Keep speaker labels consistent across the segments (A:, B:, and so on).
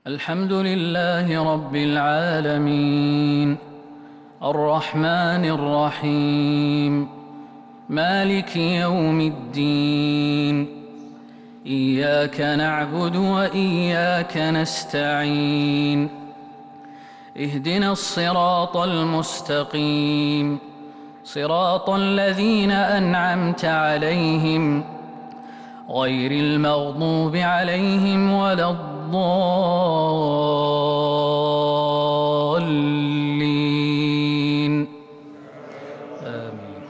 A: الحمد لله رب العالمين الرحمن الرحيم مالك يوم الدين إياك نعبد وإياك نستعين اهدنا الصراط المستقيم صراط الذين أنعمت عليهم غير المغضوب عليهم ولا الضالين آمين.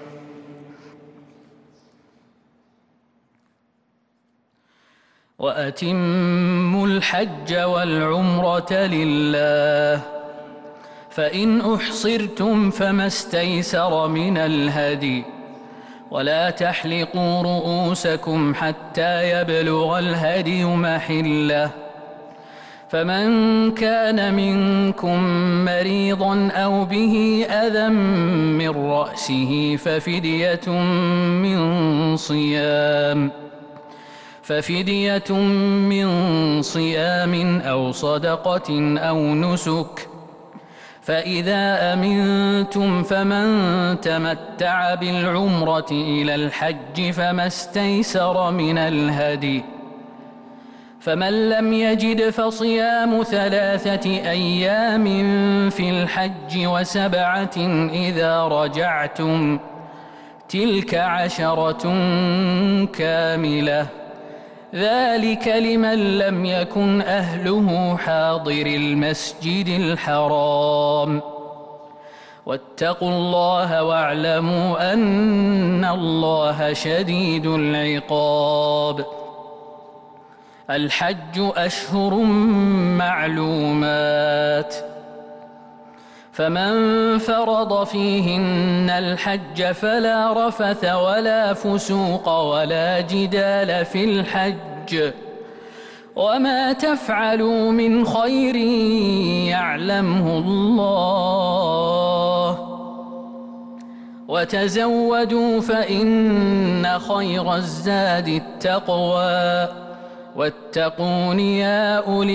A: وأتموا الحج والعمرة لله فإن أحصرتم فما استيسر من الهدي ولا تحلقوا رؤوسكم حتى يبلغ الهدي محله فمن كان منكم مريضا أو به أذى من رأسه ففدية من صيام أو صدقة أو نسك فإذا أمنتم فمن تمتع بالعمرة إلى الحج فما استيسر من الهدي فمن لم يجد فصيام 3 أيام في الحج و7 إذا رجعتم تلك 10 كاملة ذلك لمن لم يكن أهله حاضر المسجد الحرام واتقوا الله واعلموا أن الله شديد العقاب الحج أشهر معلومات فمن فرض فيهن الحج فلا رفث ولا فسوق ولا جدال في الحج وما تفعلوا من خير يعلمه الله وتزودوا فإن خير الزاد التقوى واتقون يا أولي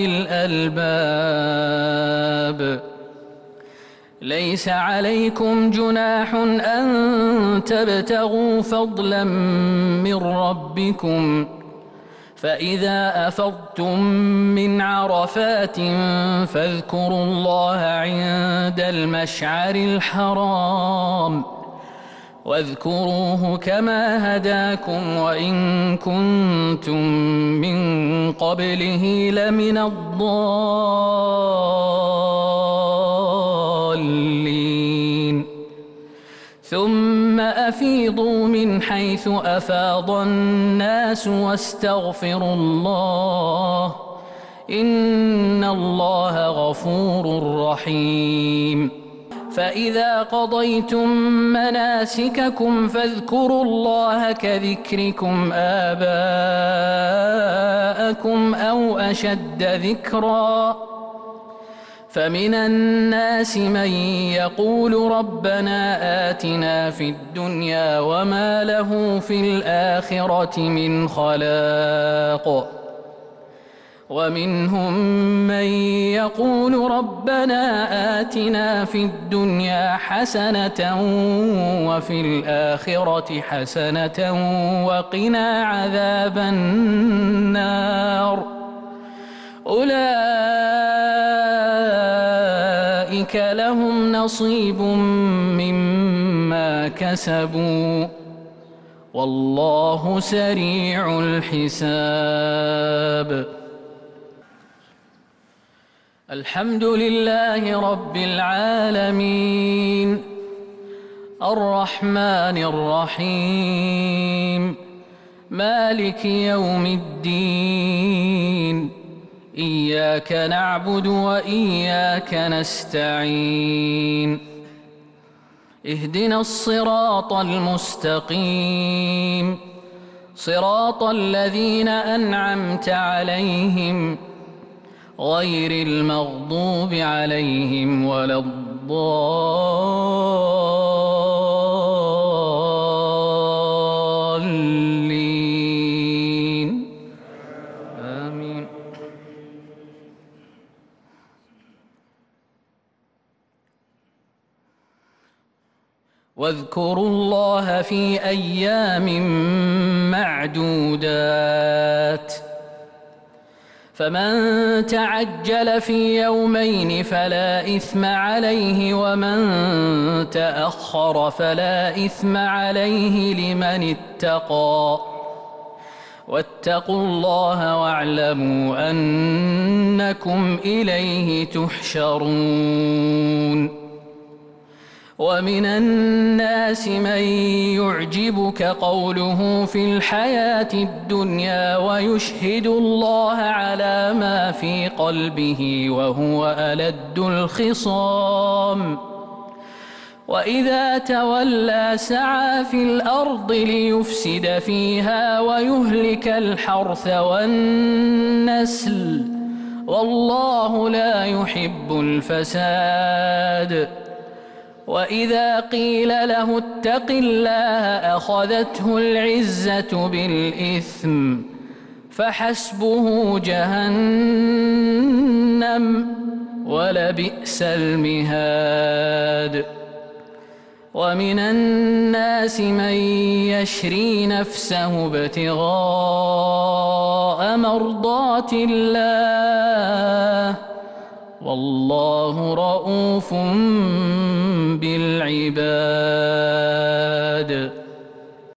A: الألباب ليس عليكم جناح أن تبتغوا فضلا من ربكم فإذا أفضتم من عرفات فاذكروا الله عند المشعر الحرام واذكروه كما هداكم وإن كنتم من قبله لمن الضالين ثم أفيضوا من حيث أفاض الناس واستغفروا الله إن الله غفور رحيم فإذا قضيتم مناسككم فاذكروا الله كذكركم آباءكم أو أشد ذكرًا فمن الناس من يقول ربنا آتنا في الدنيا وما له في الآخرة من خلاق ومنهم من يقول ربنا آتنا في الدنيا حسنة وفي الآخرة حسنة وقنا عذاب النار أولئك لهم نصيب مما كسبوا والله سريع الحساب الحمد لله رب العالمين الرحمن الرحيم مالك يوم الدين إياك نعبد وإياك نستعين اهدنا الصراط المستقيم صراط الذين أنعمت عليهم غير المغضوب عليهم ولا الضالين آمين واذكروا الله في أيام معدودات فمن تعجل في يومين فلا إثم عليه ومن تأخر فلا إثم عليه لمن اتقى واتقوا الله واعلموا أنكم إليه تحشرون ومن الناس من يعجبك قوله في الحياة الدنيا ويشهد الله على ما في قلبه وهو ألد الخصام وإذا تولى سعى في الأرض ليفسد فيها ويهلك الحرث والنسل والله لا يحب الفساد وإذا قيل له اتق الله أخذته العزة بالإثم فحسبه جهنم ولبئس المهاد ومن الناس من يشري نفسه ابتغاء مرضات الله والله رؤوف بالعباد